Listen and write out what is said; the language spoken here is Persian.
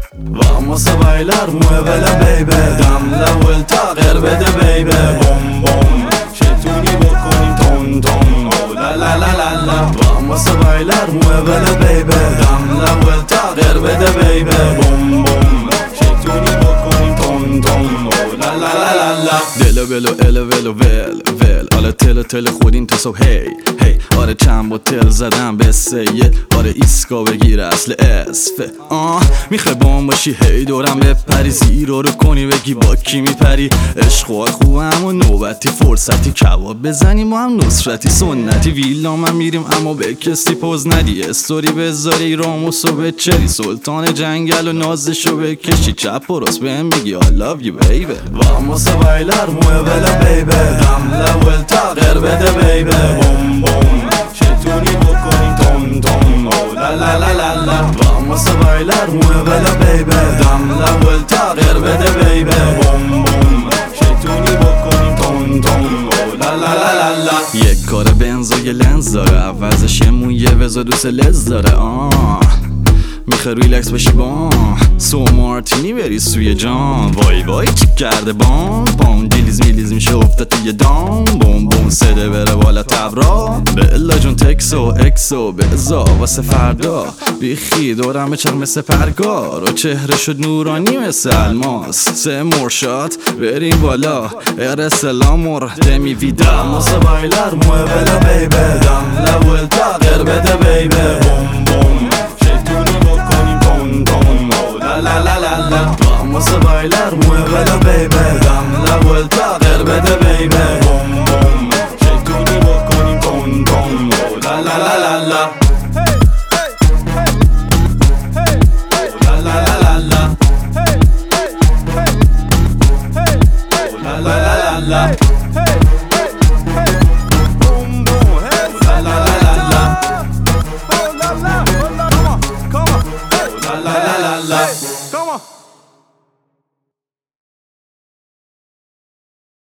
Vamos a bailar, muévela baby. دم لول تغییر بده baby. بوم بوم چطوری بکنیم تون تون. لا لا لا لا لا. Vamos a bailar, muévela baby. دم لول تغییر بده baby. بوم بوم چطوری بکنیم تون تون. لا لا لا لا لا. دلو بلو الو ولو ول ول. حالا تل خودین تو صبح هی هی. آره چند با تل زدم به سید. آره ایسکا بگیر اصل اسفه. میخوای بام باشی هی دورم بپری. زیرو رو کنی بگی با کی میپری. عشق خوبم و نوبتی فرصتی. کباب بزنیم ما هم نصرتی سنتی. ویلا من میریم اما به کسی پوز ندی. استوری بذاری راموسو بچری. سلطان جنگل و نازشو بکشی. چپ و راست بهم میگی I love you baby. Vamos a bailar, muévela baby. دم لول تغییر بده baby. بوم بوم چطوری بکنیم تون تون. لا لا لا لا لا. Vamos a bailar, muévela baby. دم لول تغییر بده baby. بوم بوم چطوری بکنیم تون تون. لا لا لا لا لا. یک کار بنز و یه لنز داره. عوضش یه مویه وزا دوست لز داره. میخوای ریلکس بشی سو مارتینی بری سوی جام. وای وای چی کرده بام دیلیز میلیز میشه افته توی دام. بوم بوم سده بره بالا تبرا. بلا جون تکسو اکسو بزا واسه فردا. بیخی دورم بچر مثل پرگار. و چهره شد نورانی مثل الماس. سه مرشات بریم بالا. ار سلام دمی ویدا. Vamos a bailar, muévela baby. دم لول تغییر بده baby. بوم بوم چطوری بکنیم تون تون. لا لا لا لا. Vamos a bailar, muévela baby. دم لول تغییر بده baby. بوم بوم چطوری بکنیم تون تون. لا لا لا لا لا. لا لا لا لا لا. لا لا لا لا.